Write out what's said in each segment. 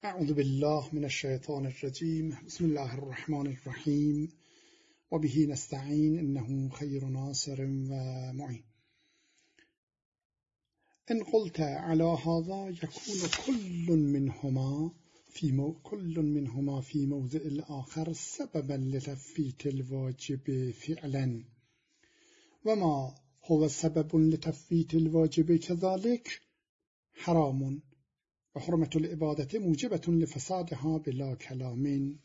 اعوذ بالله من الشیطان الرجیم. بسم الله الرحمن الرحیم و به نستعین انه خیر ناصر و معین. ان قلت على هذا يكون كل منهما في موضع الآخر سببا لتفويت الواجب فعلا وما هو سبب لتفويت الواجب كذلك حرام و حرمت العبادت موجبة لفسادها بلا کلام.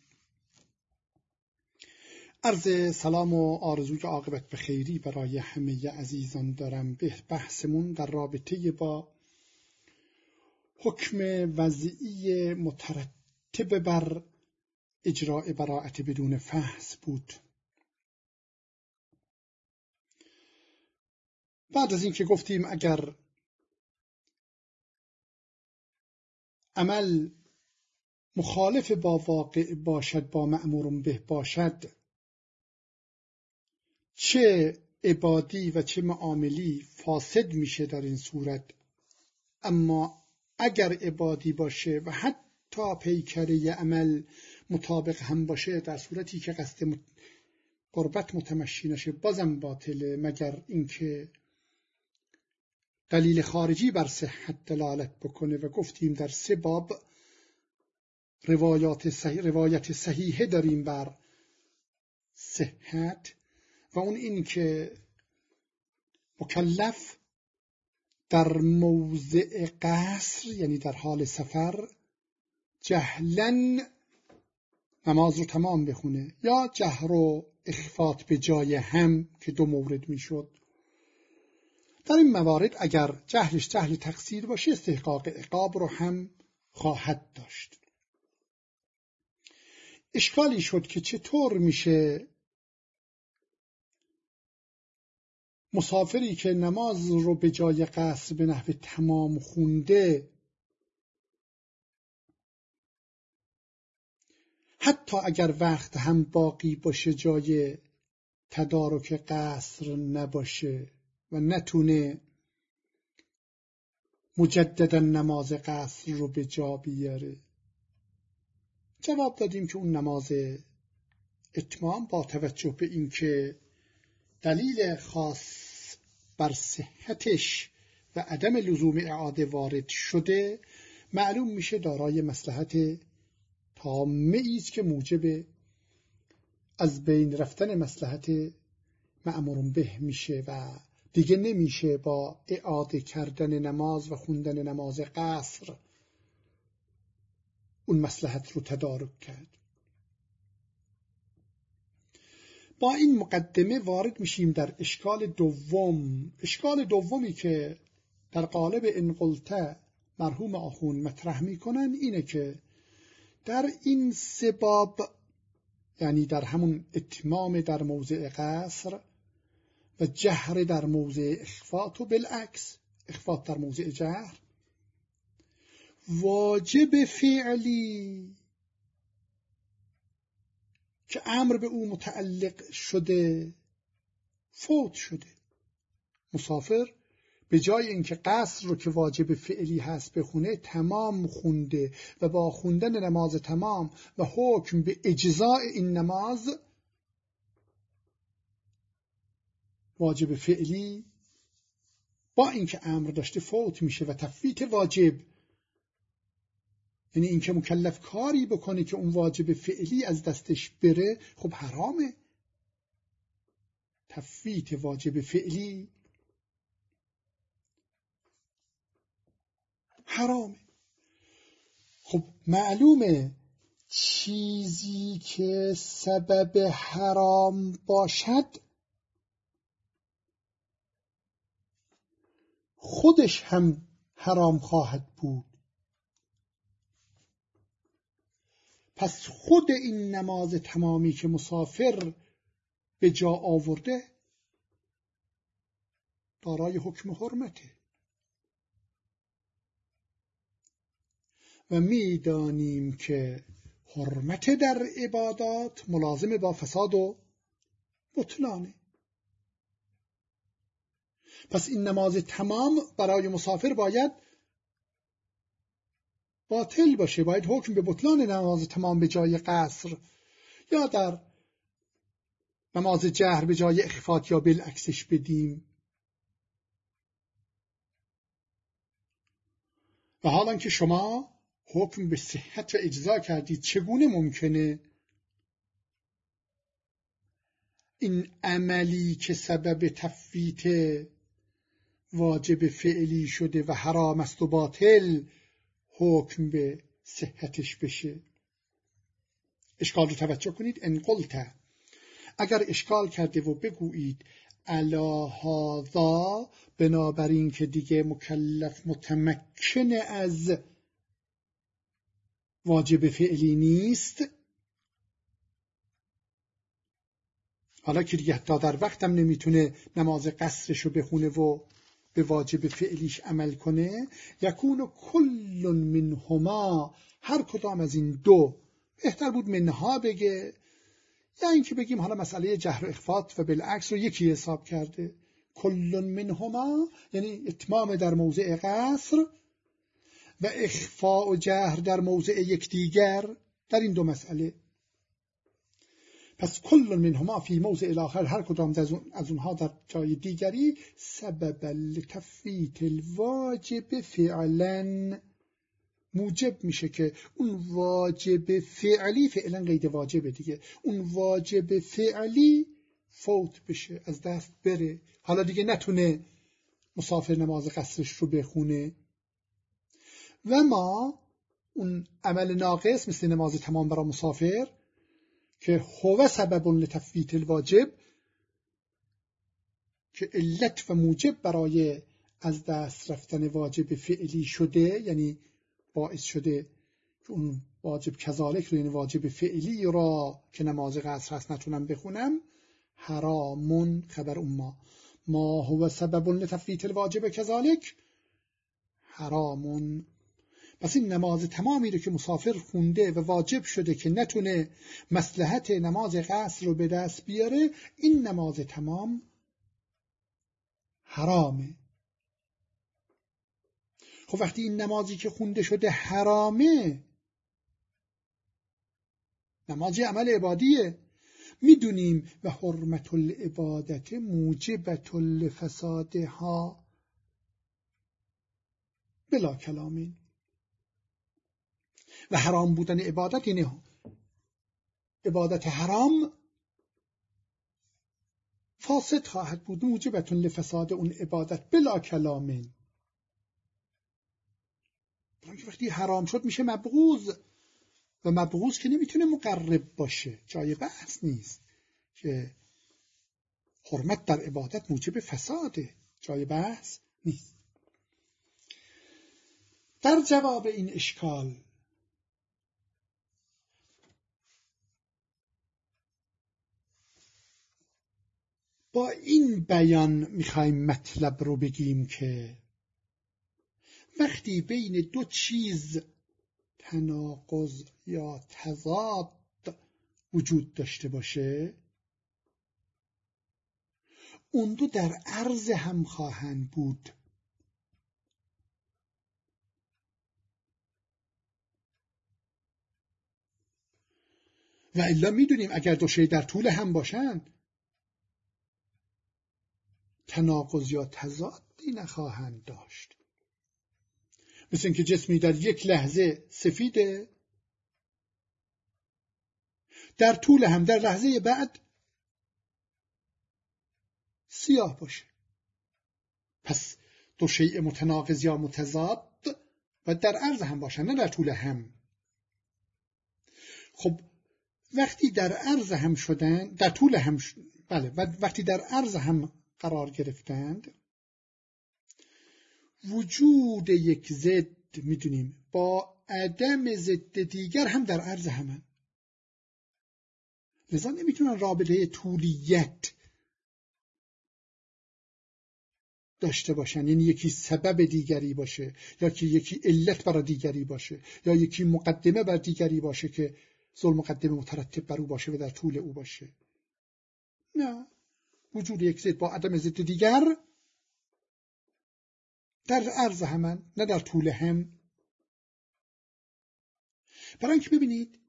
عرض سلام و آرزوی عاقبت به خیری برای همه عزیزان دارم. به بحثمون در رابطه با حکم وضعی مترتب بر اجراء براءت بدون فحص بود. بعد از اینکه گفتیم اگر عمل مخالف با واقع باشد، با مأمور به باشد، چه عبادی و چه معاملی فاسد میشه در این صورت. اما اگر عبادی باشه و حتی پیکره عمل مطابق هم باشه، در صورتی که قصد قربت متمشی نشه، بازم باطله، مگر اینکه دلیل خارجی بر صحت دلالت بکنه. و گفتیم در 3 باب روایت صحیحه داریم بر صحت، و اون این که مکلف در موضع قصر، یعنی در حال سفر، جهلاً نماز رو تمام بخونه، یا جهر و اخفات به جای هم که 2 مورد میشد. در این موارد اگر جهلش جهل تقصیر باشه، استحقاق عقاب رو هم خواهد داشت. اشکالی شد که چطور میشه مسافری که نماز رو به جای قصر به نحو تمام خونده، حتی اگر وقت هم باقی باشه، جای تدارک قصر نباشه و نتونه مجددا نماز قصر رو به جا بیاره؟ جواب دادیم که اون نماز اتمام با توجه به اینکه دلیل خاص بر صحتش و عدم لزوم اعاده وارد شده، معلوم میشه دارای مصلحت تامه است که موجب از بین رفتن مصلحت مأمور به میشه و دیگه نمیشه با اعاده کردن نماز و خوندن نماز قصر اون مصلحت رو تدارک کرد. با این مقدمه وارد میشیم در اشکال دوم. اشکال دومی که در قالب ان قلت مرحوم آخوند مطرح میکنن اینه که در این 3 باب، یعنی در همون اتمام در موضع قصر و جهر در موضع اخفات و بالعکس اخفات در موضع جهر، واجب فعلی که امر به او متعلق شده فوت شده. مسافر به جای اینکه قصر رو که واجب فعلی هست بخونه، تمام خونده و با خوندن نماز تمام و حکم به اجزاء این نماز، واجب فعلی با اینکه امر داشته فوت میشه. و تفویت واجب یعنی اینکه مکلف کاری بکنه که اون واجب فعلی از دستش بره، خب حرامه. تفویت واجب فعلی حرامه. خب معلومه چیزی که سبب حرام باشد خودش هم حرام خواهد بود. پس خود این نماز تمامی که مسافر به جا آورده دارای حکم حرمته و میدانیم که حرمت در عبادات ملازم با فساد و بطلانه. پس این نماز تمام برای مسافر باید باطل باشه، باید حکم به بطلان نماز تمام به جای قصر یا در نماز جهر به جای اخفات یا بالعکسش بدیم. و حالا که شما حکم به صحت و اجزا کردید، چگونه ممکنه این عملی که سبب تفویت واجب فعلی شده و حرام است و باطل حکم به صحتش بشه؟ اشکال رو توجه کنید. ان قلت، اگر اشکال کرده و بگویید علی هذا، بنابراین که دیگه مکلف متمکن از واجب فعلی نیست، حالا که دیگه حتی در وقتم نمیتونه نماز قصرش رو بخونه و به واجب فعلیش عمل کنه، یکون کل منهما، هر کدام از این دو، بهتر بود منها بگه یا اینکه بگیم حالا مسئله جهر و اخفات و بالعکس رو یکی حساب کرده. کل منهما یعنی اتمام در موضع قصر و اخفاء و جهر در موضع یکدیگر در این دو مسئله. پس کل منهما فی موضع الاخر، هر کدام از اونها در جای دیگری، سبب لتفویت الواجب فعلا، موجب میشه که اون واجب فعلی، فعلا قید واجب دیگه، اون واجب فعلی فوت بشه، از دست بره، حالا دیگه نتونه مسافر نماز قصرش رو بخونه. و ما اون عمل ناقص مثل نماز تمام برای مسافر که هو سبب لتفویت الواجب، که علت و موجب برای از دست رفتن واجب فعلی شده، یعنی باعث شده که اون واجب کذالک رو، یعنی واجب فعلی را که نماز قصر هست نتونم بخونم، حرامون خبر اون ما هو سبب لتفویت الواجب کذالک حرامون. پس این نماز تمامی رو که مسافر خونده و واجب شده که نتونه مصلحت نماز قصر رو به دست بیاره، این نماز تمام حرامه. خب وقتی این نمازی که خونده شده حرامه، نمازی عمل عبادیه، میدونیم و حرمت العبادت موجبت لفسادها بلا کلامین، و حرام بودن عبادت یعنی عبادت حرام فاسد خواهد بود، موجبت لفساد اون عبادت بلا کلامین. وقتی حرام شد میشه مبغوض، و مبغوض که نمیتونه مقرب باشه، جای بحث نیست که حرمت در عبادت موجب فساده، جای بحث نیست. در جواب این اشکال با این بیان میخوایم مطلب رو بگیم که وقتی بین دو چیز تناقض یا تضاد وجود داشته باشه، اون دو در عرض هم خواهند بود. و الا میدونیم اگر دو شی در طول هم باشند تناقض یا تضادی نخواهند داشت. مثل اینکه جسمی در یک لحظه سفیده، در طول هم در لحظه بعد سیاه باشه. پس دو شیء متناقض یا متضاد و در عرض هم باشن، نه در طول هم. خب وقتی در عرض هم شدن، در طول هم بله، وقتی در عرض هم قرار گرفتند، وجود یک ضد میدونیم با عدم ضد دیگر هم در عرض همن، لذا نمیتونن رابطه طولیت داشته باشن، یعنی یکی سبب دیگری باشه یا که یکی علت برای دیگری باشه یا یکی مقدمه بر دیگری باشه که ذل مقدمه مترتب بر او باشه و در طول او باشه. نه، وجود یک ضد با عدم ضد دیگر در عرض همن، نه در طول هم. برای اینکه ببینید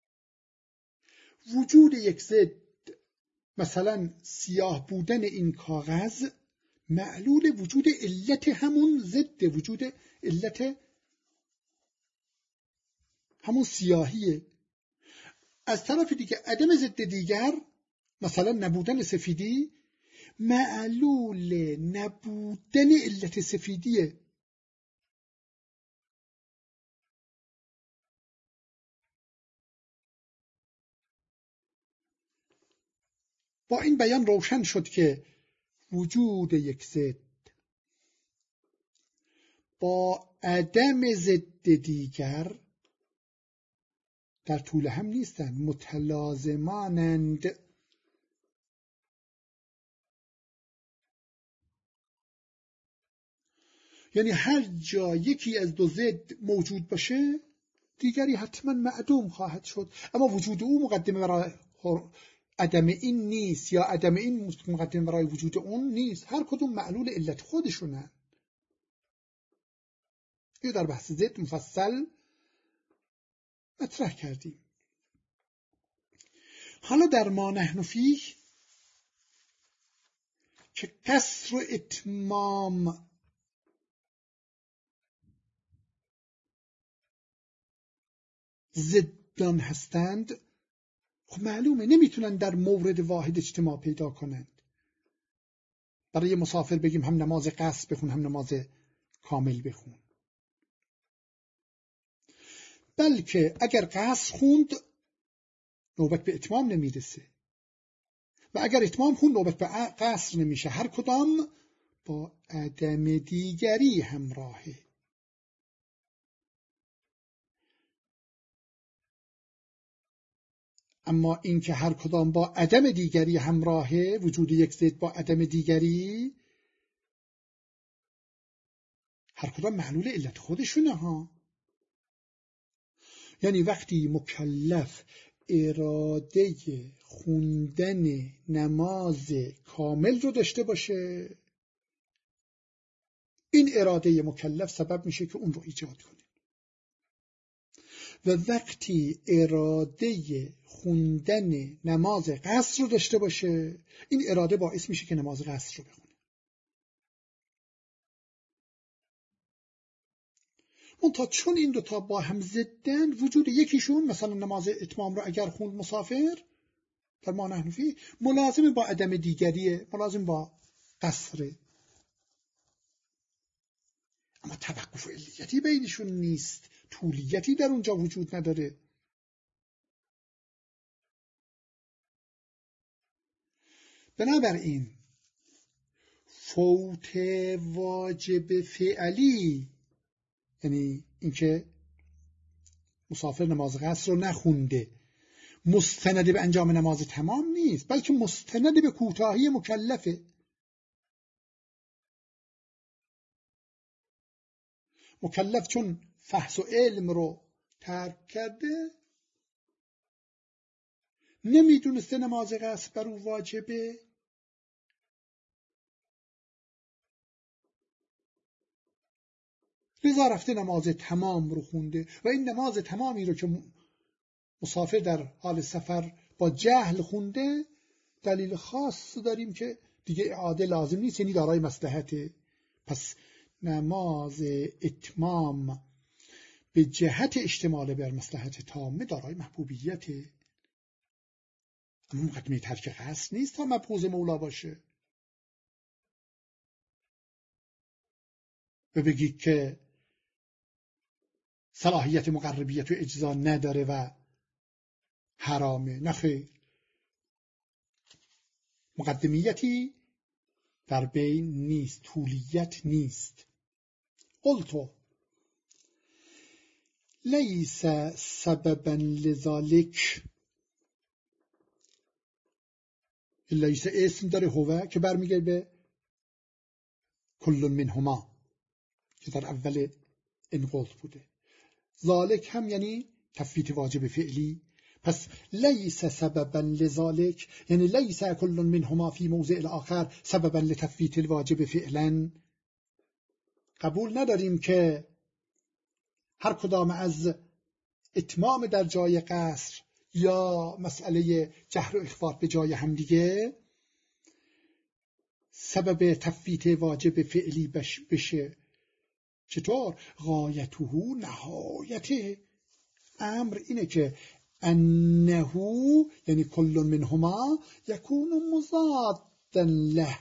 وجود یک ضد، مثلا سیاه بودن این کاغذ، معلول وجود علت همون ضد، وجود علت همون سیاهیه. از طرف دیگه عدم ضد دیگر، مثلا نبودن سفیدی، معلول نبودن علت سفیدیه. با این بیان روشن شد که وجود یک ضد با عدم ضد دیگر در طول هم نیستند، متلازمانند. یعنی هر جا یکی از دو ضد موجود باشه دیگری حتما معدوم خواهد شد، اما وجود او مقدمه برای عدم این نیست یا عدم این مقدمه برای وجود اون نیست. هر کدوم معلول علت خودشونه. این در بحث ضد مفصل مطرح کردیم. حالا در ما نحن فیه که قصر و اتمام ضدان هستند، خب معلومه نمیتونن در مورد واحد اجتماع پیدا کنند. برای مسافر بگیم هم نماز قصر بخون هم نماز کامل بخون، بلکه اگر قصر خوند نوبت به اتمام نمیرسه و اگر اتمام خوند نوبت به قصر نمیشه. هر کدام با عدم دیگری همراهه. اما این که هر کدام با عدم دیگری همراهه، وجود یک ضد با عدم دیگری، هر کدام معلول علت خودشونه ها. یعنی وقتی مکلف اراده خوندن نماز کامل رو داشته باشه، این اراده مکلف سبب میشه که اون رو ایجاد کنه. و وقتی اراده خوندن نماز قصر رو داشته باشه، این اراده باعث میشه که نماز قصر رو بخونه. منتها چون این دوتا با هم ضدن، وجود یکیشون، مثلا نماز اتمام رو اگر خوند مسافر در ما نحن فیه، ملازم با عدم دیگریه، ملازم با قصره، اما توقف علیتی بینشون نیست، طولیتی در اونجا وجود نداره. بنابراین فوت واجب فعلی، یعنی اینکه مسافر نماز قصر رو نخونده، مستند به انجام نماز تمام نیست، بلکه مستند به کوتاهی مکلفه. مکلف چون فحص و علم رو ترک کرده، نمیدونسته نماز قصر بر او واجبه، لذا رفته نماز تمام رو خونده و این نماز تمامی رو که مسافر در حال سفر با جهل خونده، دلیل خاص داریم که دیگه اعاده لازم نیست، یعنی دارای مصلحته. پس نماز اتمام به جهت اشتمال بر مصلحت تامه دارای محبوبیته، اما مقدمه ترک قصد نیست تا مبغوض مولا باشه و بگی که صلاحیت مقربیت و اجزا نداره و حرامه. نخیر، مقدمیتی در بین نیست، طولیت نیست. قلتو لیس سببا لذالک، لیس اسم داره هو که برمیگرده به کل منهما که در اول این قلت بوده. ذالک هم یعنی تفویت واجب فعلی. پس لیس سببا لذالک یعنی لیس کل منهما فی موضع الاخر سببا لتفویت الواجب فعلا. قبول نداریم که هر کدام از اتمام در جای قصر یا مسئله جهر و اخفات به جای همدیگه سبب تفویت واجب فعلی بشه. چطور؟ غایته، نهایت امر اینه که انه، یعنی کل منهما یکون مضادا له،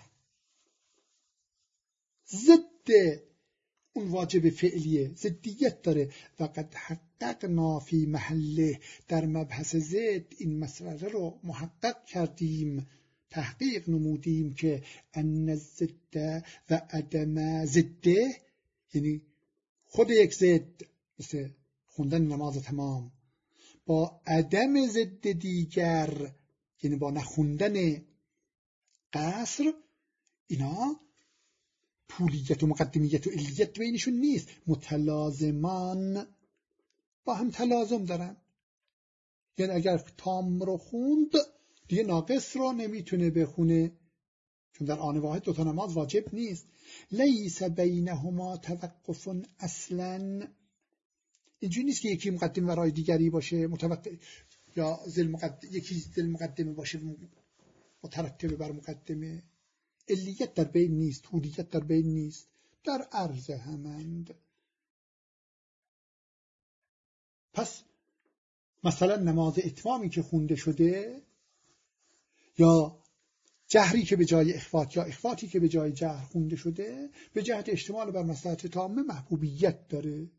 ضد اون واجب فعلیه، ضدیت داره. و قد حققنا فی محله، در مبحث ضد این مسئله رو محقق کردیم، تحقیق نمودیم که ان الضد و عدم ضده، یعنی خود یک ضد مثل خوندن نماز تمام با عدم ضد دیگر، یعنی با نخوندن قصر، اینا طولیت و مقدمیت و علیت بینشون نیست، متلازمان با هم تلازم دارن. یعنی اگر تام رو خوند دیگه ناقص رو نمیتونه بخونه، چون در آن واحد دوتا نماز واجب نیست. لیس بینهما توقف اصلا، اینجوری نیست که یکی مقدم ورای دیگری باشه، یا یکی ذل مقدمه باشه مترتب بر مقدمه. علیت در بین نیست، طولیت در بین نیست، در عرض همند. پس مثلا نماز اتمامی که خونده شده یا جهری که به جای اخفات یا اخفاتی که به جای جهر خونده شده به جهت اشتمال بر مصلحت تامه محبوبیت داره.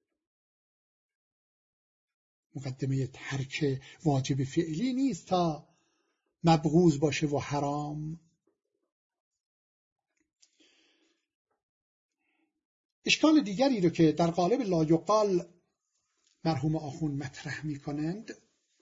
مقدمه ترک واجب فعلی نیست تا مبغوض باشه و حرام. اشکال دیگری رو که در قالب لا یقال مرحوم آخوند مطرح می کنند،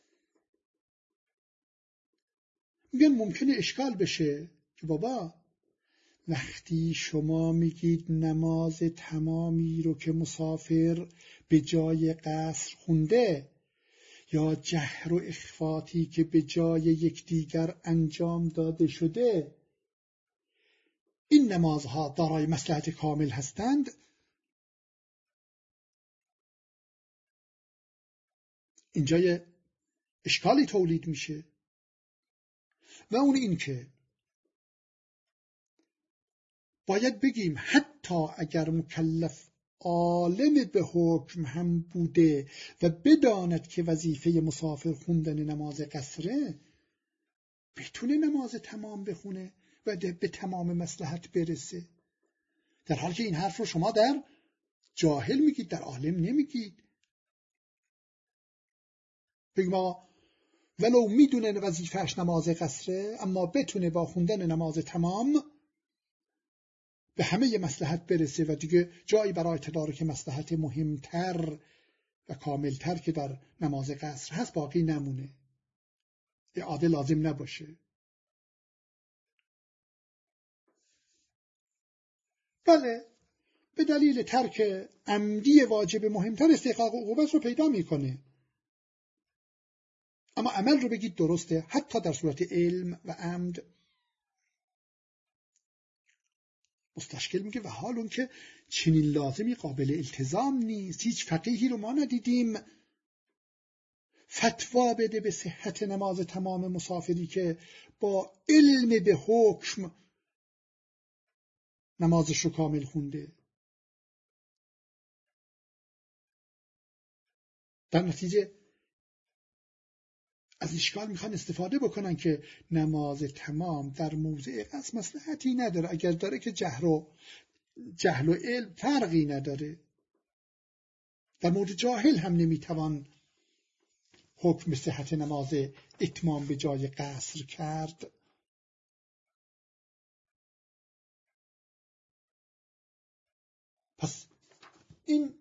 میگن ممکنه اشکال بشه که بابا وقتی شما میگید نماز تمامی رو که مسافر به جای قصر خونده یا جهر و اخفاتی که به جای یکدیگر انجام داده شده این نمازها دارای مصلحت کامل هستند، اینجا اشکالی تولید میشه. و اون این که باید بگیم حتی اگر مکلف عالم به حکم هم بوده و بداند که وظیفه مسافر خوندن نماز قصره، بتونه نماز تمام بخونه و به تمام مصلحت برسه، در حالی که این حرف رو شما در جاهل میگید، در عالم نمیگید. بگیم آقا ولو میدونه وظیفهش نماز قصره اما بتونه با خوندن نماز تمام به همه مصلحت برسه و دیگه جایی برای تدارک مصلحت مهمتر و کاملتر که در نماز قصر هست باقی نمونه، اعاده لازم نباشه. بله، به دلیل ترک عمدی واجب مهمتر استحقاق عقوبت رو پیدا میکنه، اما عمل رو بگید درسته حتی در صورت علم و عمد. مستشکل میگه و حال اون که چنین لازمی قابل التزام نیست، هیچ فقیهی رو ما ندیدیم فتوا بده به صحت نماز تمام مسافری که با علم به حکم نمازش رو کامل خونده. در نتیجه از اشکال میخوان استفاده بکنن که نماز تمام در موضع قصر مصلحتی نداره، اگر داره که جهل و علم فرقی نداره. در مورد جاهل هم نمیتوان حکم صحت نماز اتمام به جای قصر کرد. پس این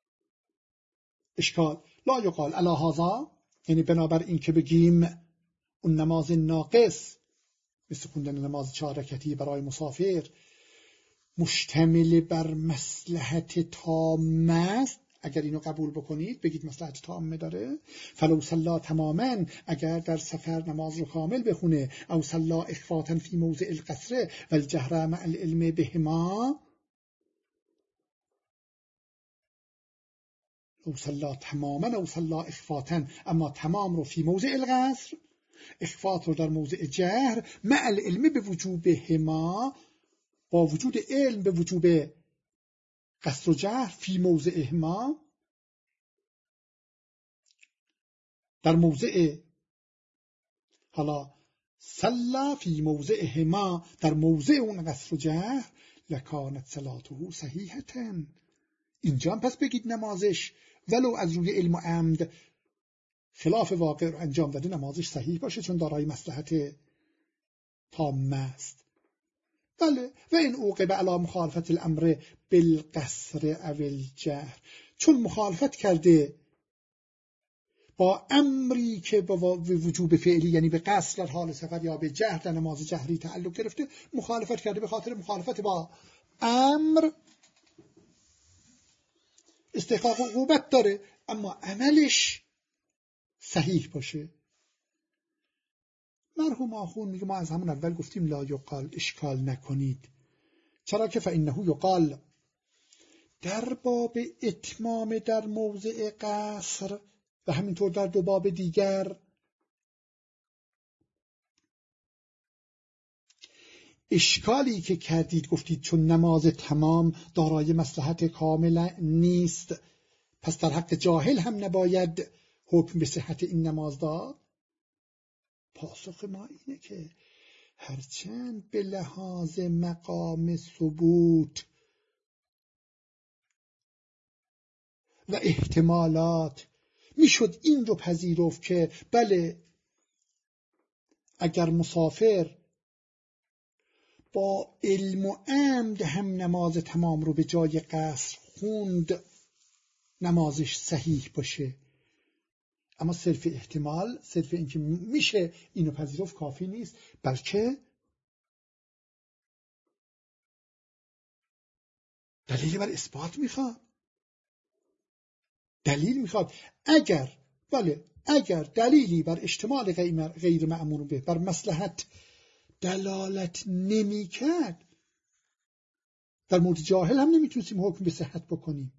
اشکال لا یقال علی هذا، یعنی بنابر این که بگیم اون نماز ناقص مثل خوندن نماز 4 رکعتی برای مسافر مشتمل بر مصلحت تامه است، اگر اینو قبول بکنید بگید مصلحت تامه داره، فلو صلا تماما، اگر در سفر نماز رو کامل بخونه، او صلا اخفاتا فی موضع القصر و الجهر مع العلم بهما، او صلا تماما او صلا اخفاتا، اما تمام رو فی موضع القصر، اخفات رو در موضع جهر، مع العلم به وجوبهما، با وجود علم به وجوب قصر و جهر، فی موضعهما، در موضع، حالا صلا فی موضعهما، در موضع اون قصر و جهر، لکانت صلاته صحیحة، اینجا پس بگید نمازش ولو از روی علم و عمد خلاف واقع رو انجام داده نمازش صحیح باشه، چون دارای مصلحت تامه است. بله، و این عوقب علی مخالفت الامر بالقصر او الجهر، چون مخالفت کرده با امری که با وجوب فعلی، یعنی به قصر در حال سفر یا به جهر در نماز جهری تعلق گرفته، مخالفت کرده، به خاطر مخالفت با امر استحقاق عقوبت داره، اما عملش صحیح باشه. مرحوم آخون میگه ما از همون اول گفتیم لا یقال، اشکال نکنید، چرا که فإنه یقال، در باب اتمام در موضع قصر و همینطور در دو باب دیگر اشکالی که کردید، گفتید چون نماز تمام دارای مصلحت کامل نیست، پس در حق جاهل هم نباید حکم به صحت این نماز داد. پاسخ ما اینه که هرچند به لحاظ مقام ثبوت و احتمالات میشد این رو پذیرفت که بله، اگر مسافر با علم و عمد هم نماز تمام رو به جای قصر خوند نمازش صحیح باشه، اما صرف احتمال، صرف اینکه میشه اینو پذیرفت کافی نیست، بلکه دلیل بر اثبات میخواد، دلیل میخواد. اگر دلیلی بر اشتمال غیر مأمور به بر مصلحت دلالت نمیکرد، در مورد جاهل هم نمیتونستیم حکم به صحت بکنیم.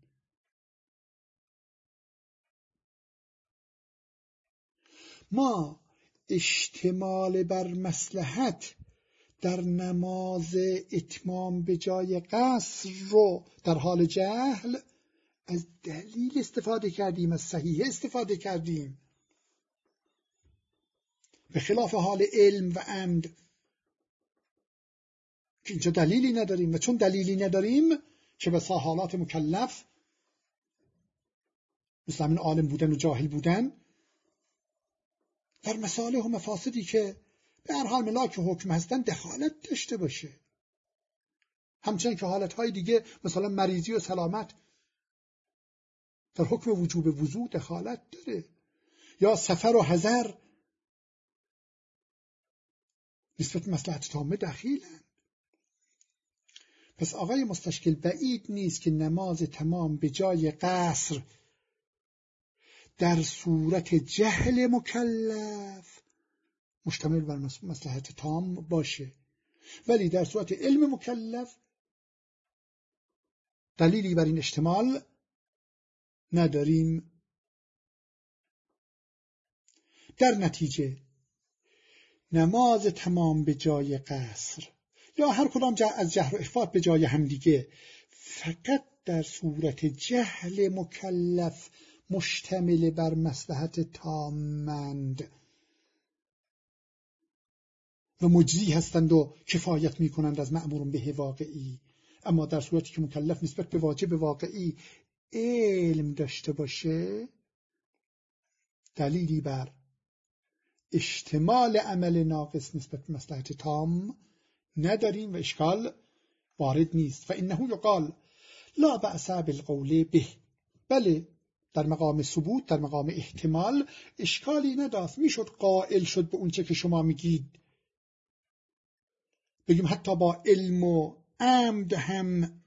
ما اشتمال بر مصلحت در نماز اتمام به جای قصر رو در حال جهل از دلیل استفاده کردیم، از صحیح استفاده کردیم، به خلاف حال علم و عمد که اینجا دلیلی نداریم، و چون دلیلی نداریم چه بسا حالات مکلف مثل همین عالم بودن و جاهل بودن در مصالح و مفاسدی که به هر حال ملاک حکم هستن دخالت داشته باشه، همچنین که حالتهای دیگه مثلا مریضی و سلامت در حکم وجوب وضو دخالت داره، یا سفر و حضر نسبت مصلحت تامه دخیلن. پس آقای مستشکل بعید نیست که نماز تمام به جای قصر در صورت جهل مکلف مشتمل بر مصلحت تام باشه، ولی در صورت علم مکلف دلیلی بر این احتمال نداریم. در نتیجه نماز تمام به جای قصر یا هر کدام از جهر و اخفات به جای همدیگه فقط در صورت جهل مکلف مشتمل بر مصلحت تامند و مجزی هستند و کفایت می کنند از مأمور به واقعی، اما در صورتی که مکلف نسبت به واجب واقعی علم داشته باشه دلیلی بر اشتمال عمل ناقص نسبت به مصلحت تام نداریم و اشکال وارد نیست. فإنه یقال لا بأس بالقول به، بله در مقام ثبوت، در مقام احتمال اشکالی نداشت، میشد قائل شد به اونچه که شما میگید، بگیم حتی با علم و عمد هم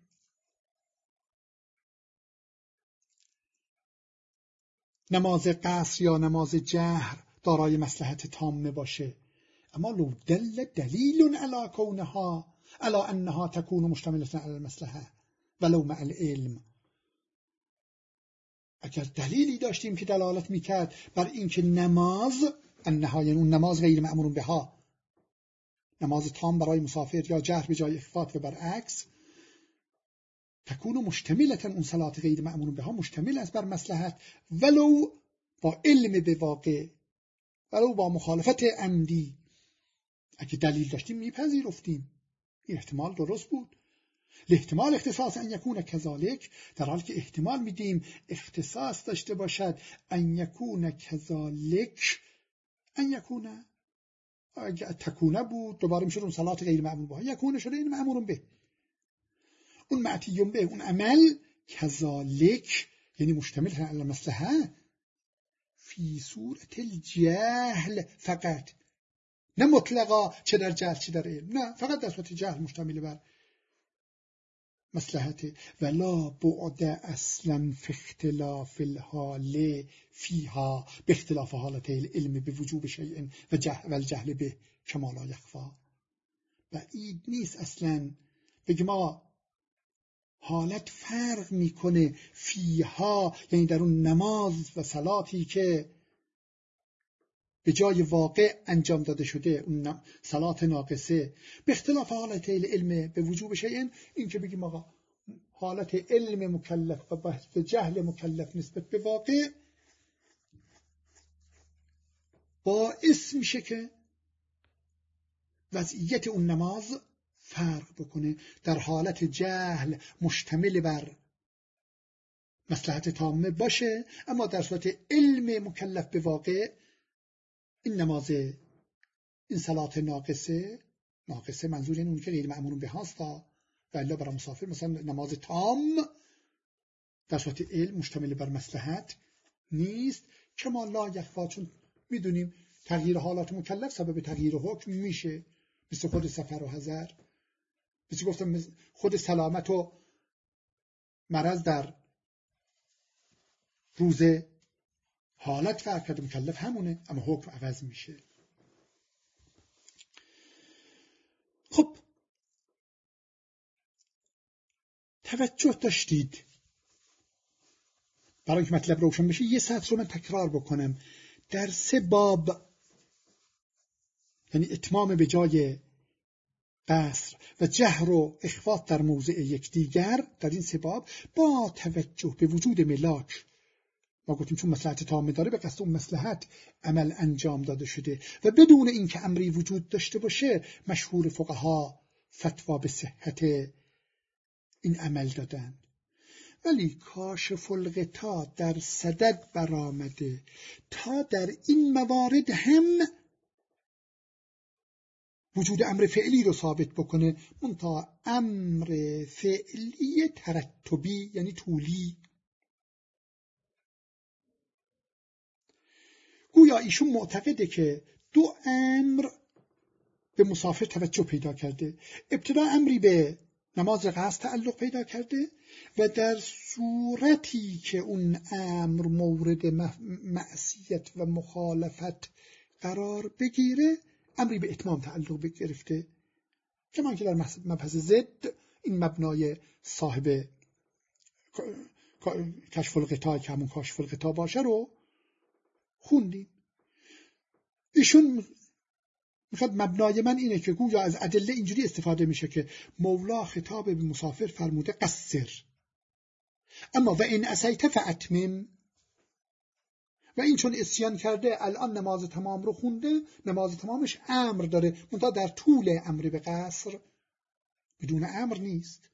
نماز قصر یا نماز جهر دارای مصلحت تامه باشه، اما لو دل دلیل علی کونها علی انها تکون مشتملة علی المصلحه ولو مع العلم، اگر دلیلی داشتیم که دلالت میکرد بر اینکه نماز النها، یعنی اون نماز غیر مأمور بها، نماز تام برای مسافر یا جهر به جای اخفات و برعکس، تکون مشتملتا، اون صلات غیر مأمور بها مشتمل است بر مصلحت، ولو با علم به واقع، ولو با مخالفت عمدی. اگه دلیل داشتیم میپذیرفتیم، این احتمال درست بود. الاحتمال اختصاص ان یکون کذالک، در حالی که احتمال میدیم اختصاص داشته باشد ان یکون کذالک، ان یکون اگه تکونه بود دوباره میشه اون صلات غیر مأمور بها، یکونه شده این مأمور به، اون معتیون به، اون عمل کذالک یعنی مشتمل علی مصلحه فی صورت الجهل فقط، نه مطلقا چه در جهل چه در علم، نه فقط در صورت جهل مشتمل بر مصلحته. ولا بعد اصلا فی اختلاف الحال فیها به اختلاف حالته العلم به وجوب شیء و الجهل به کما لا یخفی. بعید نیست اصلا بگیم ما حالت فرق میکنه فیها، یعنی در اون نماز و صلاتی که به جای واقع انجام داده شده، اون صلات ناقصه، به اختلاف حالت علم به وجوب شیء، این که بگیم آقا حالت علم مکلف و بحث جهل مکلف نسبت به واقع باعث میشه که وضعیت اون نماز فرق بکنه. در حالت جهل مشتمل بر مصلحت تامه باشه، اما در صورت علم مکلف به واقع این نماز، این صلات ناقصه منظور این اون که غیر مأمور به هاست و الا برای مسافر مثلا نماز تام در صورت علم مشتمل بر مصلحت نیست، کما لا یخفی، چون میدونیم تغییر حالات مکلف سبب تغییر حکم میشه، مثل خود سفر و حضر، مثل گفتم خود سلامت و مرض در روزه حالت فرق کرده، مکلف همونه اما حکم عوض میشه. خب توجه داشتید؟ برای اینکه مطلب روشن بشه یه سطر رو من تکرار بکنم. در 3 باب، یعنی اتمام به جای قصر و جهر و اخفات در موضع یکدیگر، در این 3 باب با توجه به وجود ملاک، ما گفتیم چون مصلحت تامه داره به قصد اون مصلحت عمل انجام داده شده و بدون اینکه امری وجود داشته باشه، مشهور فقها فتوا به صحت این عمل دادن. ولی کاشف الغطا در صدد برآمده تا در این موارد هم وجود امر فعلی رو ثابت بکنه، منتها امر فعلی ترتبی یعنی طولی. گویا ایشون معتقده که 2 امر به مسافر توجه پیدا کرده. ابتدا امری به نماز قصد تعلق پیدا کرده و در صورتی که اون امر مورد معصیت و مخالفت قرار بگیره امری به اتمام تعلق گرفته، کمان که در مبحث ضد این مبنای صاحب کشف الغطا که همون کشف الغطا باشه رو خوندیم. ایشون میخواد مبنای من اینه که گویا از ادله اینجوری استفاده میشه که مولا خطاب به مسافر فرموده قصر، اما و این عصیت فاتمم، و این چون اسیان کرده الان نماز تمام رو خونده، نماز تمامش امر داره، منتها در طول امر به قصر، بدون امر نیست.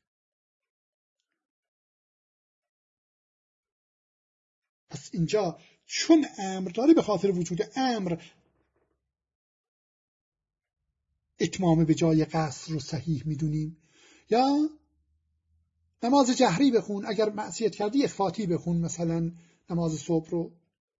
پس اینجا چون امر داره به خاطر وجود امر اتمام به جای قصر رو صحیح میدونیم. یا نماز جهری بخون، اگر معصیت کردی اخفاتی بخون، مثلا نماز صبح رو.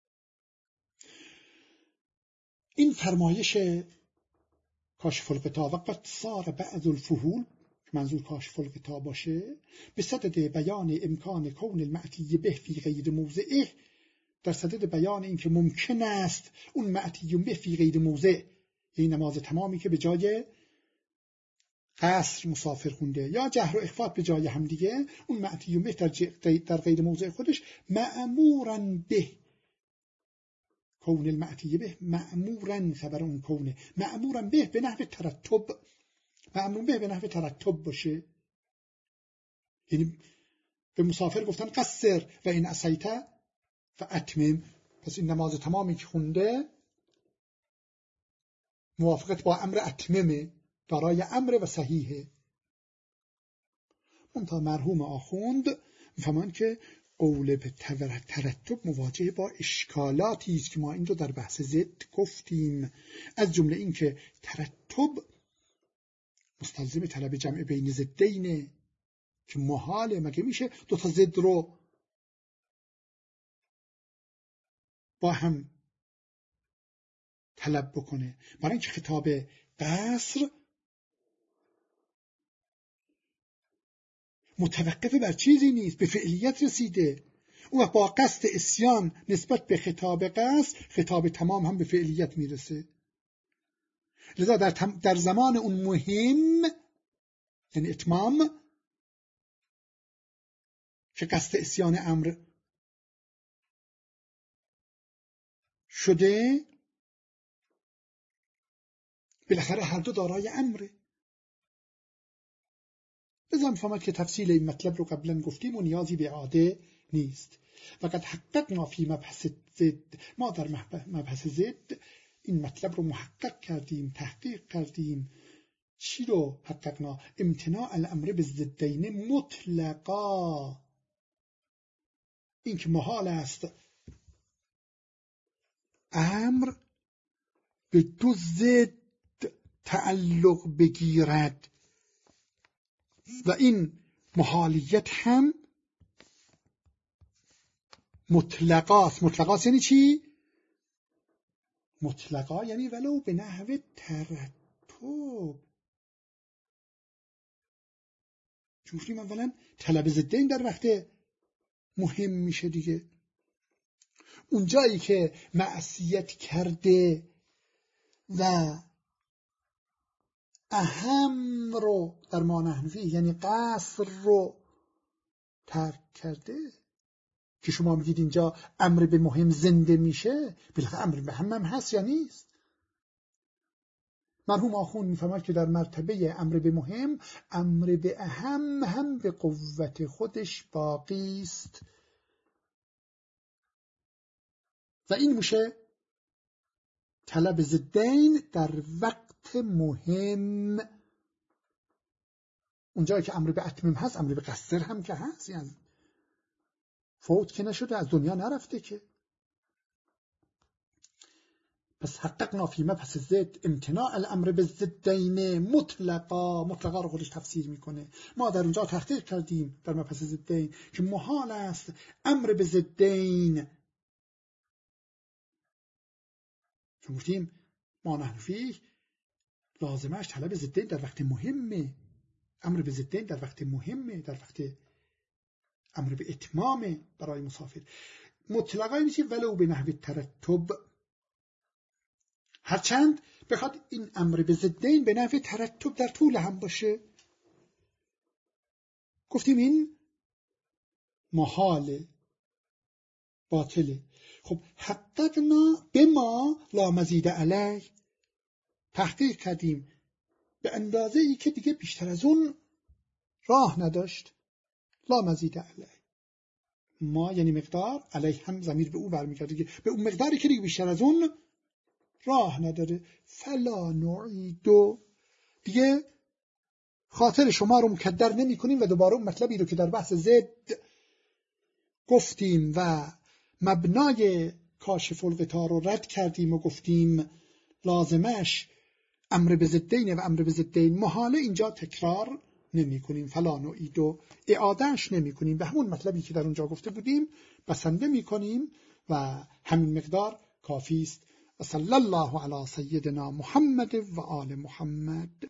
این فرمایش کاشف الغطا و قد صار بعض الفحول، منظور کاشف الغطا باشه، به صدد بیان امکان کون المعتی به فی غیر موضعه، در صدد بیان این که ممکن است اون معتی به فی غیر موضع، این نماز تمامی که به جای قصر مسافر خونده یا جهر و اخفات به جای هم دیگه، اون معتی به در غیر موضع خودش مأمورا به، کون المعتی به مأمورا خبر اون کونه، مأمورا به نحو ترتب، مأمور به نحو ترتب باشه. یعنی به مسافر گفتن قصر و این عصیت و اتمم، پس این نماز تمامی که خونده موافقت با امر اتممه، دارای امر و صحیحه. اون تا مرحوم آخوند میفهمن که قول به ترتب مواجه با اشکالاتی است که ما این رو در بحث ضد گفتیم، از جمله این که ترتب مستلزم طلب جمع بین ضدینه که محاله، مگه میشه دو تا ضد رو با هم طلب بکنه؟ برای اینکه خطاب قصر متوقف بر چیزی نیست، به فعلیت رسیده. اون وقت با قصد عصیان نسبت به خطاب قصر، خطاب تمام هم به فعلیت میرسه. لذا در زمان اون مهم، یعنی اتمام، که قصد عصیان امر شده، بالاخره هر دو دارای امره. لذا میفهمد که تفصیل این مطلب رو قبلا گفتیم و نیازی به اعاده نیست. فقط حققنا فی مبحث ضد، ما در مبحث ضد این مطلب رو محقق کردیم، تحقیق کردیم. چی رو حققنا؟ امتناع الامر بالضدین مطلقا، این که محال است امر به دو ضد تعلق بگیرد و این محالیت هم مطلقاست. مطلقاست یعنی چی؟ مطلقا یعنی ولو به نحو ترتب. چون اولا طلب ضدین در وقت مهم میشه دیگه. اون جایی که معصیت کرده و اهم رو در مانحنفی یعنی قصر رو ترک کرده، که شما میگید اینجا امر به مهم زنده میشه، بالاخره امر به هم هست یا نیست؟ مرحوم آخوند میفهمد که در مرتبه امر به مهم، امر به اهم هم به قوت خودش باقی است و این میشه طلب ضدین در وقت مهم. اونجایی که امر به اتمام هست، امر به قصر هم که هست، یعنی فوت که نشده، از دنیا نرفته که. پس حققنا فی مبحث ضد امتناع الامر بالضدین مطلقا، مطلقا رو خودش تفسیر میکنه. ما در اونجا تحقیق کردیم در مبحث ضدین که محال است امر به ضدین، چون گفتیم ما نحنفی لازمش طلب ضدین در وقت مهمه، امر به ضدین در وقت مهمه، در وقت امر به اتمامه برای مسافر. مطلقا میشه ولو به نحو ترتب، هرچند بخواد این امر به ضدین به نحو ترتب در طول هم باشه. گفتیم این محاله، باطله. خب حققنا به ما لا مزید علیه، تحقیق کردیم به اندازه ای که دیگه بیشتر از اون راه نداشت. لا مزید علیه، ما یعنی مقدار، علیه هم ضمیر به او برمیگرده دیگه، به اون مقداری که دیگه بیشتر از اون راه نداره. فلا نعیدو، دیگه خاطر شما رو مکدر نمی کنیم و دوباره اون مطلبی رو که در بحث ضد گفتیم و مبنای کاشف الغطا رو رد کردیم و گفتیم لازمش امر به ضدین و امر به ضدین محاله، اینجا تکرار نمی کنیم. فلا نعیدو، اعادهش نمی کنیم، به همون مطلبی که در اونجا گفته بودیم بسنده می کنیم و همین مقدار کافی است. و صلی الله علی سیدنا محمد و آل محمد.